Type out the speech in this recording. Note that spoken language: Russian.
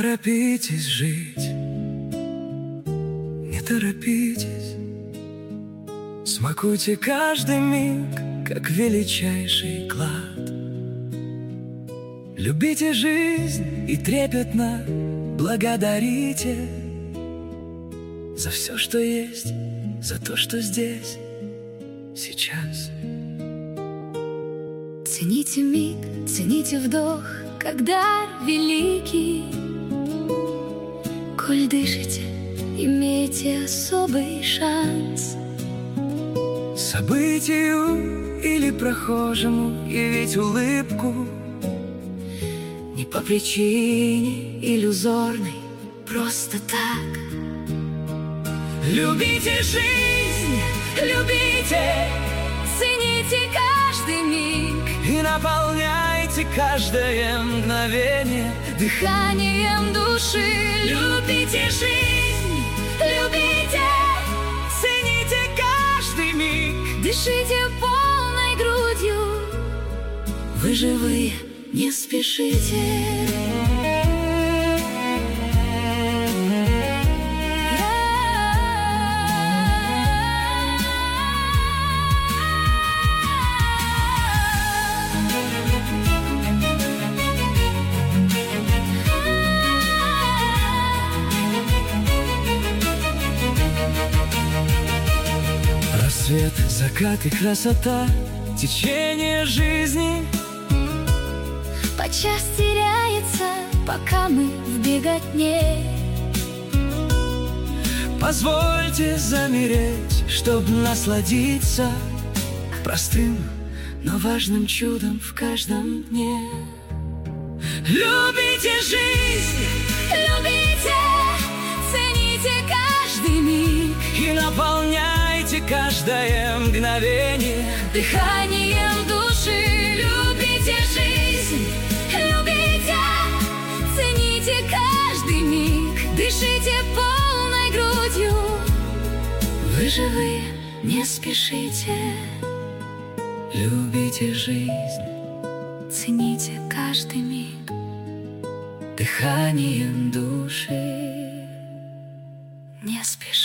торопитесь жить, не торопитесь. Смакуйте каждый миг, как величайший клад. Любите жизнь и трепетно благодарите за все, что есть, за то, что здесь, сейчас. Цените миг, цените вдох, когда великий. Коль дышите, имейте особый шанс. Событию или прохожему явить улыбку, не по причине иллюзорной, просто так. Любите жизнь, любите, Цените каждый миг и наполняйте каждое мгновение дыханием души. Любите жизнь, любите, цените каждый миг. Дышите полной грудью. Вы живые, не спешите. Рассвет, закат и красота, течение жизни Подчас теряется, пока мы в беготне. Позвольте замереть, чтоб насладиться простым, но важным чудом в каждом дне. Любите жизнь, Любите, цените каждый миг и наполняйте каждое мгновение дыханием души. Любите жизнь, любите, цените каждый миг. Дышите полной грудью. Вы живые, не спешите. Любите жизнь Цените каждый миг дыханием души. не спешите.